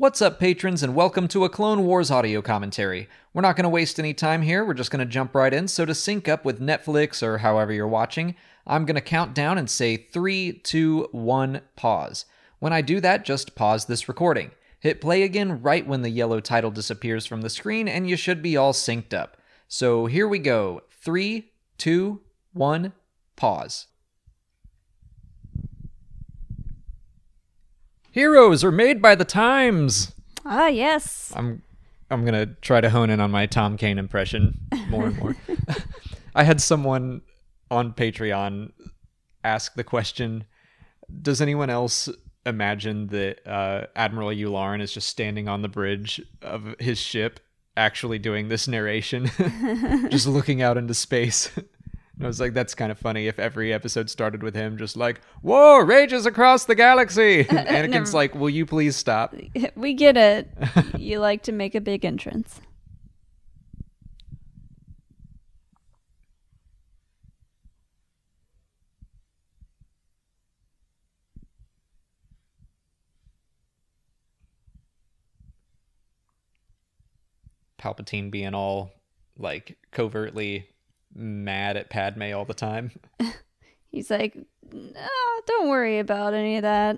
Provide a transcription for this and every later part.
What's up, patrons, and welcome to a Clone Wars audio commentary. We're not going to waste any time here, we're just going to jump right in, so to sync up with Netflix or however you're watching, I'm going to count down and say 3, 2, 1, pause. When I do that, just pause this recording. Hit play again right when the yellow title disappears from the screen, and you should be all synced up. So here we go. 3, 2, 1, pause. Heroes are made by the times. Ah, yes. I'm gonna try to hone in on my Tom Kane impression more and more. I had someone on Patreon ask the question, does anyone else imagine that Admiral Yularen is just standing on the bridge of his ship actually doing this narration, just looking out into space? And I was like, that's kind of funny if every episode started with him just like, war rages across the galaxy. Anakin's like, will you please stop? We get it. You like to make a big entrance. Palpatine being all like covertly mad at Padme all the time. He's like, no, don't worry about any of that.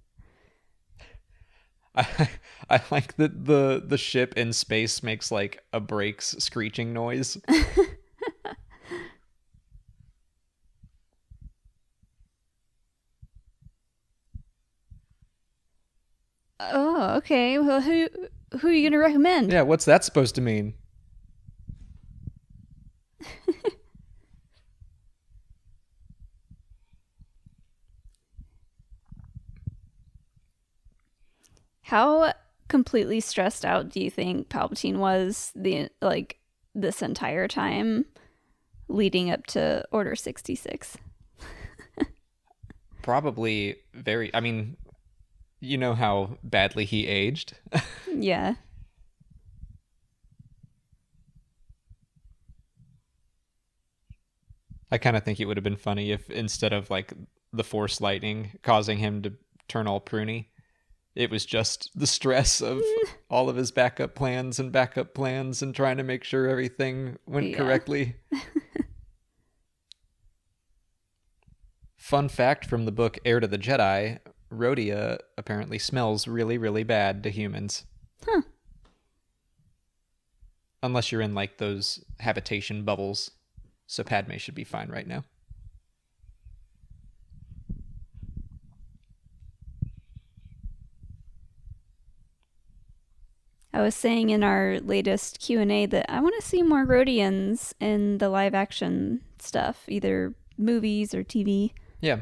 I like that the ship in space makes like a brakes screeching noise. Oh, okay. Well, who are you gonna recommend? Yeah, what's that supposed to mean? How completely stressed out do you think Palpatine was this entire time leading up to Order 66? Probably very. I mean, you know how badly he aged. Yeah. I kind of think it would have been funny if instead of like the Force lightning causing him to turn all pruny, it was just the stress of all of his backup plans and trying to make sure everything went correctly. Fun fact from the book Heir to the Jedi, Rhodia apparently smells really, really bad to humans. Huh. Unless you're in like those habitation bubbles. So Padme should be fine right now. I was saying in our latest Q&A that I want to see more Rhodians in the live action stuff, either movies or TV. Yeah.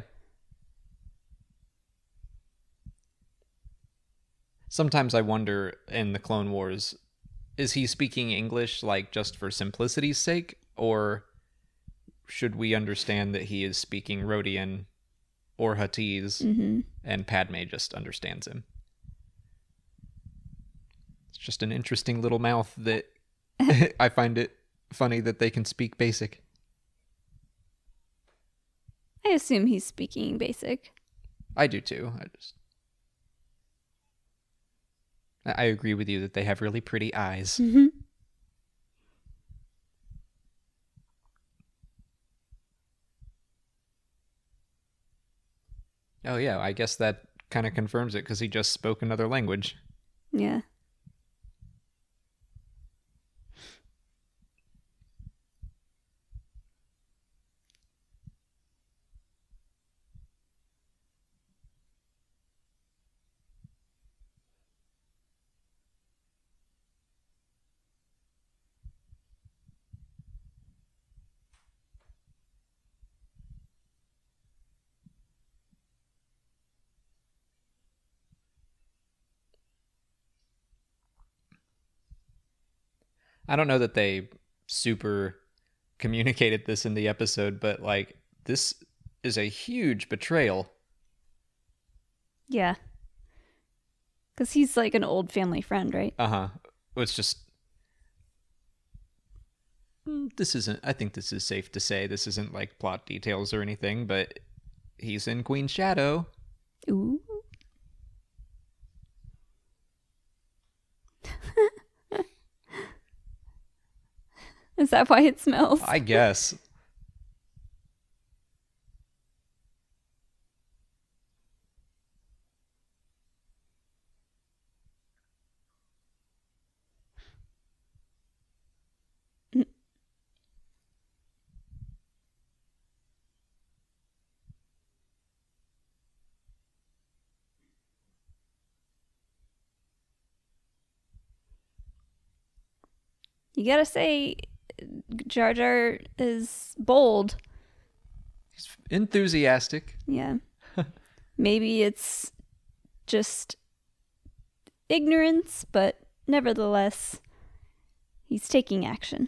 Sometimes I wonder in the Clone Wars, is he speaking English like just for simplicity's sake, or should we understand that he is speaking Rhodian or Huttese, and Padme just understands him? It's just an interesting little mouth that I find it funny that they can speak basic. I assume he's speaking basic. I do too. I agree with you that they have really pretty eyes. Mm-hmm. Oh yeah, I guess that kind of confirms it because he just spoke another language. Yeah. I don't know that they super communicated this in the episode, but like this is a huge betrayal. Yeah. Because he's like an old family friend, right? Uh-huh. It's just... This isn't... I think this is safe to say. This isn't like plot details or anything, but he's in Queen's shadow. Ooh. Is that why it smells? I guess. You gotta say, Jar Jar is bold. He's enthusiastic. Yeah. Maybe it's just ignorance, but nevertheless, he's taking action.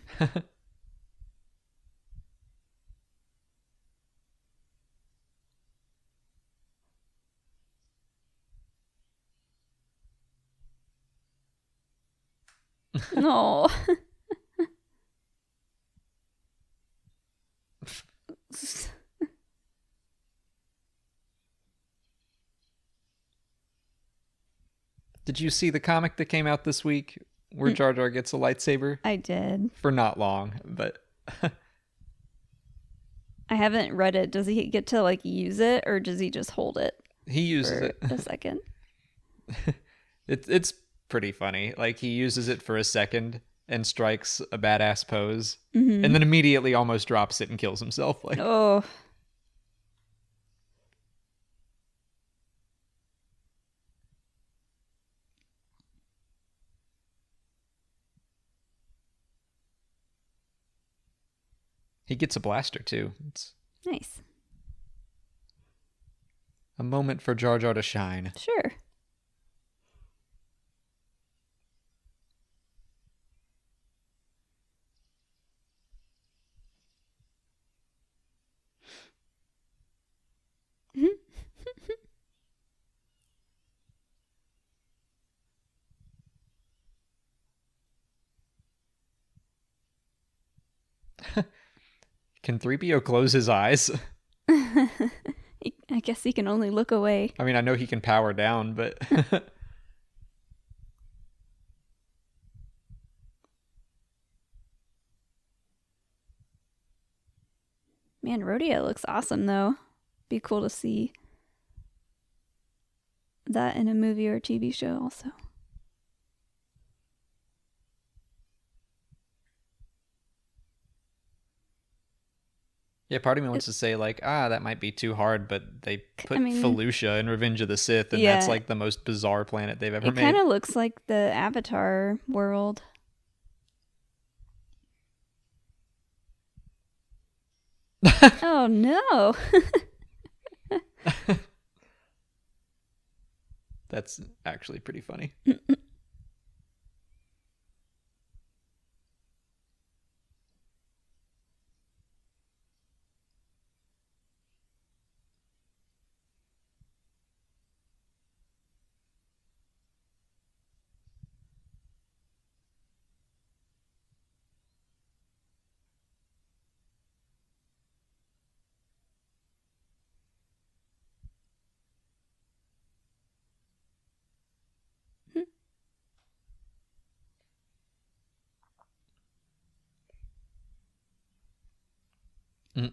No. Did you see the comic that came out this week where Jar Jar gets a lightsaber? I did. For not long, but I haven't read it. Does he get to like use it, or does he just hold it he uses for it. a second? It's pretty funny. Like he uses it for a second and strikes a badass pose, Mm-hmm. and then immediately almost drops it and kills himself. Like Oh. he gets a blaster too. It's Nice. a moment for Jar Jar to shine. Sure. Can 3PO close his eyes? I guess he can only look away. I mean, I know he can power down, but Man, Rodeo looks awesome though. Be cool to see that in a movie or TV show also. yeah, part of me wants to say like, that might be too hard, but they put mean- Felucia in Revenge of the Sith, and Yeah. that's like the most bizarre planet they've ever It made. kind of looks like the Avatar world. Oh no. That's actually pretty funny. Mm.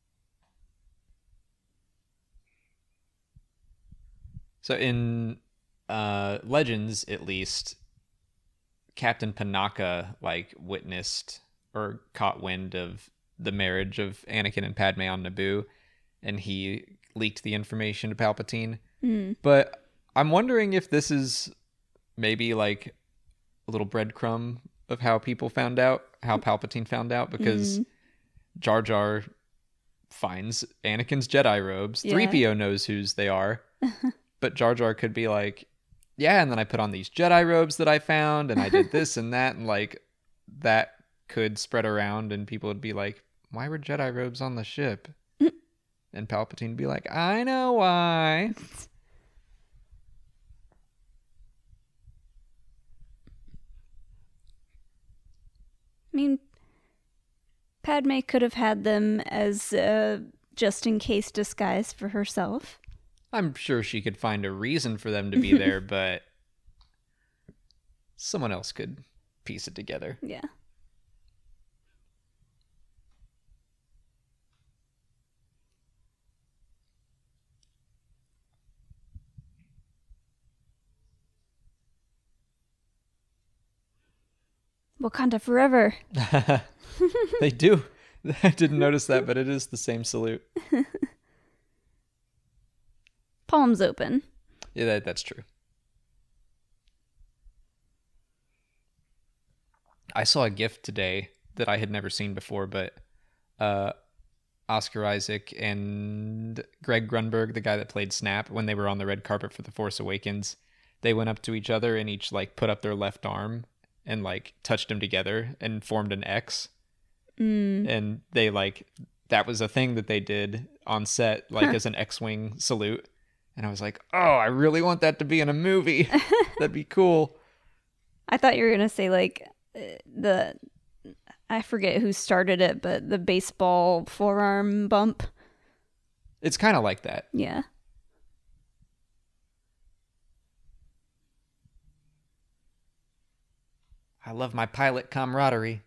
So in Legends, at least, Captain Panaka like witnessed or caught wind of the marriage of Anakin and Padme on Naboo, and he leaked the information to Palpatine. Mm. But I'm wondering if this is maybe like a little breadcrumb of how people found out, how Palpatine found out, because Jar Jar finds Anakin's Jedi robes. Yeah. 3PO knows whose they are. But Jar Jar could be like, yeah, and then I put on these Jedi robes that I found, and I did this and that, and like that could spread around, and people would be like, why were Jedi robes on the ship? And Palpatine would be like, I know why. I mean, Padme could have had them as just in case disguise for herself. I'm sure she could find a reason for them to be there, but someone else could piece it together. Yeah. Wakanda forever. They do. I didn't notice that, but it is the same salute. Palms open. Yeah, that's true. I saw a GIF today that I had never seen before, but Oscar Isaac and Greg Grunberg, the guy that played Snap, when they were on the red carpet for The Force Awakens, they went up to each other and each like put up their left arm and like touched them together and formed an X. And they like, that was a thing that they did on set, like as an X-Wing salute. And I was like, oh, I really want that to be in a movie. That'd be cool. I thought you were going to say like I forget who started it, but the baseball forearm bump. It's kind of like that. Yeah. I love my pilot camaraderie.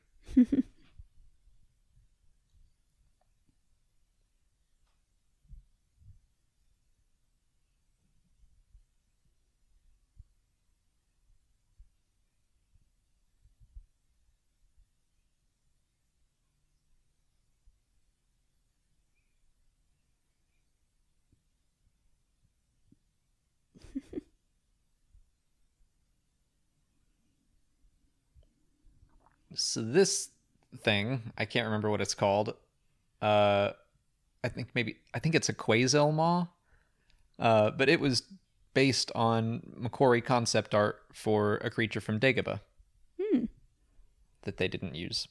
So this thing, I can't remember what it's called. I think it's a Quasel Maw. But it was based on Macquarie concept art for a creature from Dagobah that they didn't use.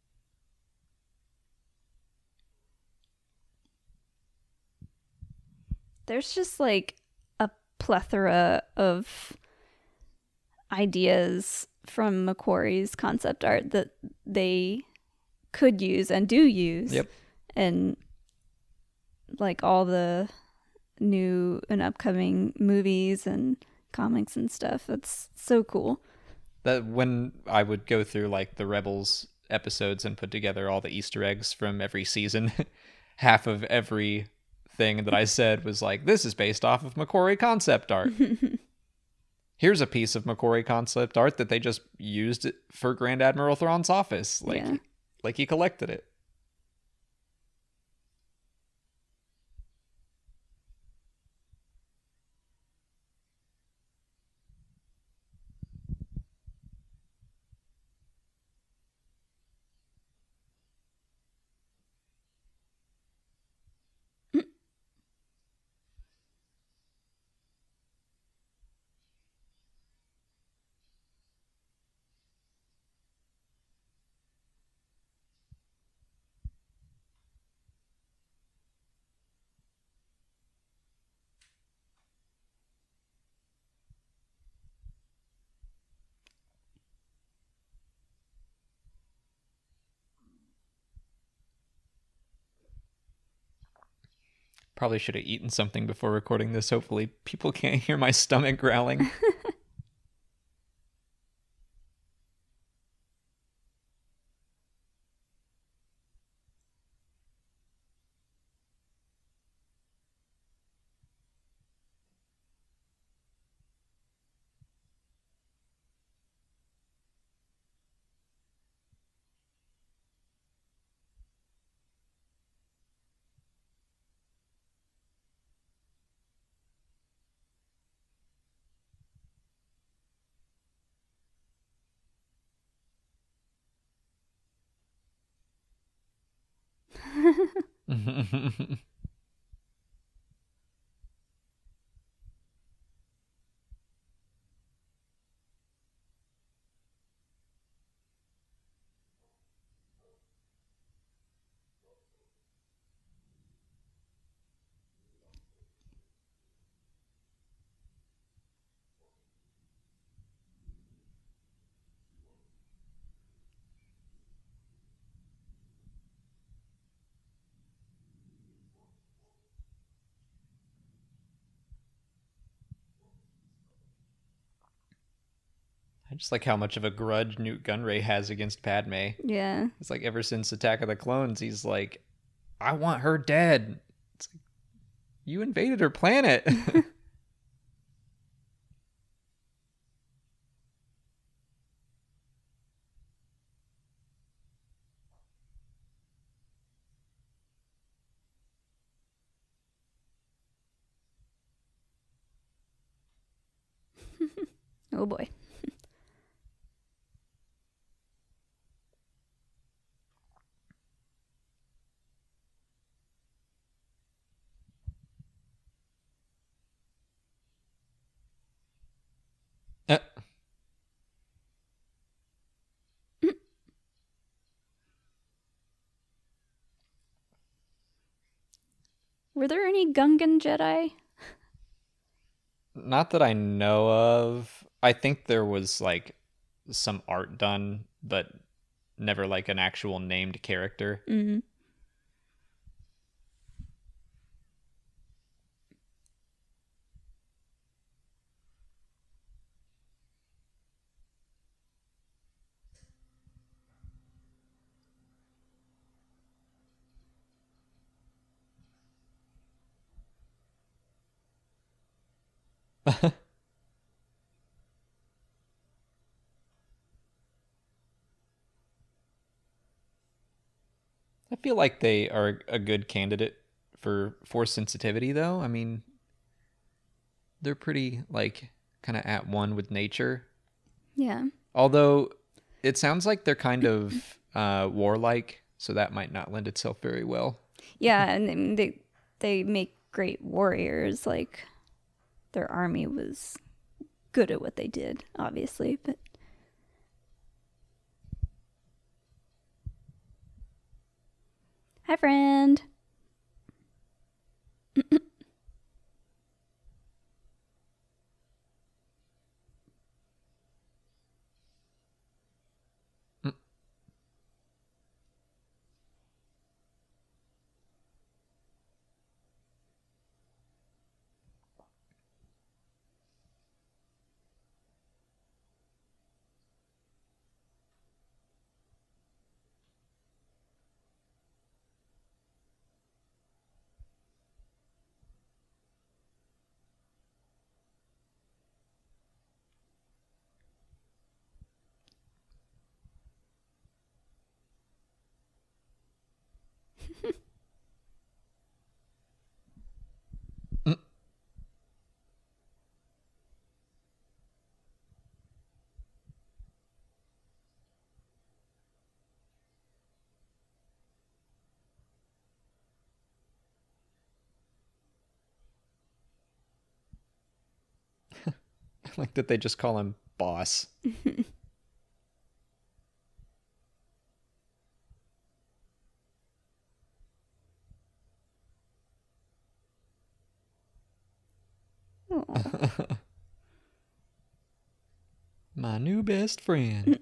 There's just like a plethora of ideas from Macquarie's concept art that they could use and do use. Yep. And like all the new and upcoming movies and comics and stuff. That's so cool. That when I would go through like the Rebels episodes and put together all the Easter eggs from every season, half of every thing that I said was like, this is based off of Macquarie concept art. Here's a piece of Macquarie concept art that they just used for Grand Admiral Thrawn's office. Like he collected it. Probably should have eaten something before recording this. Hopefully people can't hear my stomach growling. I just like how much of a grudge Newt Gunray has against Padme. Yeah. It's like ever since Attack of the Clones, he's like, I want her dead. It's like, you invaded her planet. Oh boy. Uh, Were there any Gungan Jedi? Not that I know of. I think there was like some art done, but never like an actual named character. Mm. I feel like they are a good candidate for force sensitivity, though. I mean, they're pretty like kind of at one with nature. Yeah. Although it sounds like they're kind of warlike, so that might not lend itself very well. Yeah, and they make great warriors. Like their army was good at what they did, obviously, but hi friend. Mm. Mm. Like that they just call him boss. Oh. My new best friend.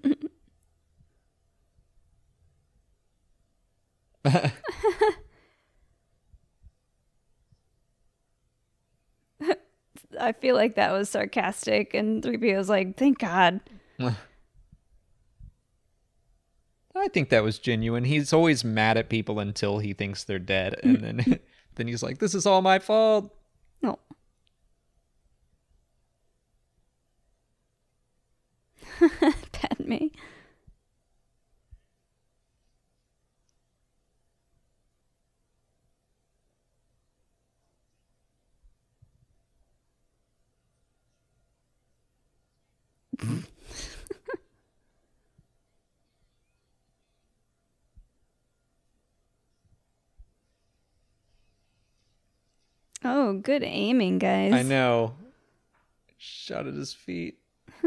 I feel like that was sarcastic, and 3PO was like, "Thank God." I think that was genuine. He's always mad at people until he thinks they're dead, and then then he's like, "This is all my fault." No. Padme. Oh, good aiming, guys. I know. Shot at his feet.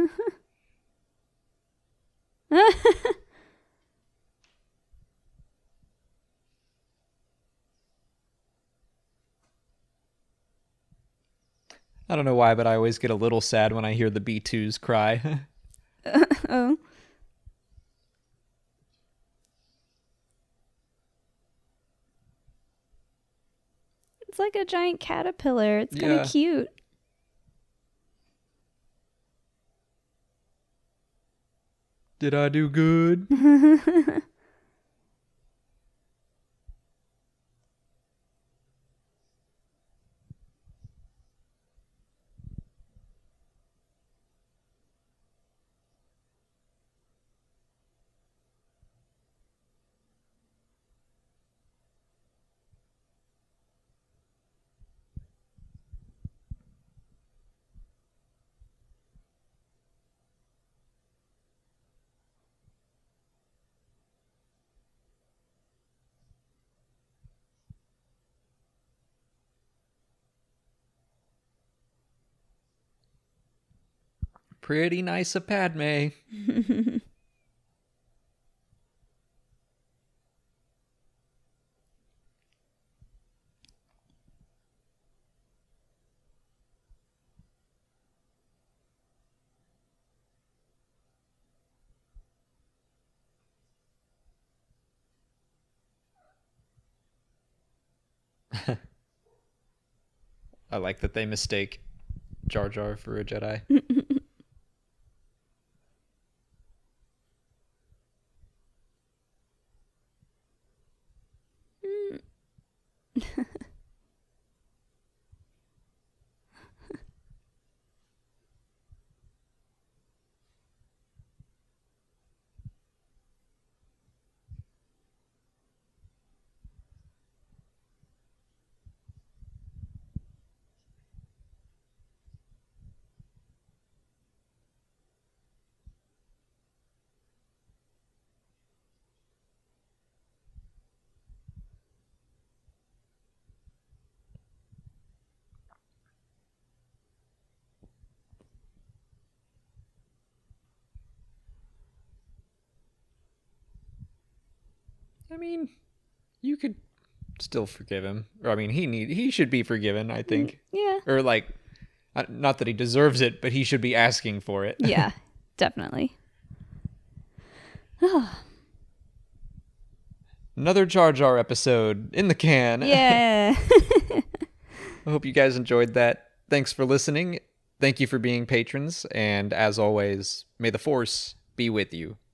I don't know why, but I always get a little sad when I hear the B2s cry. Oh. It's like a giant caterpillar. It's kind of Yeah. cute. Did I do good? pretty nice of Padme. I like that they mistake Jar Jar for a Jedi. I mean, you could still forgive him. Or I mean, he should be forgiven, I think. Yeah. Or like, not that he deserves it, but he should be asking for it. Yeah, definitely. Another Jar Jar episode in the can. Yeah. I hope you guys enjoyed that. Thanks for listening. Thank you for being patrons. And as always, may the Force be with you.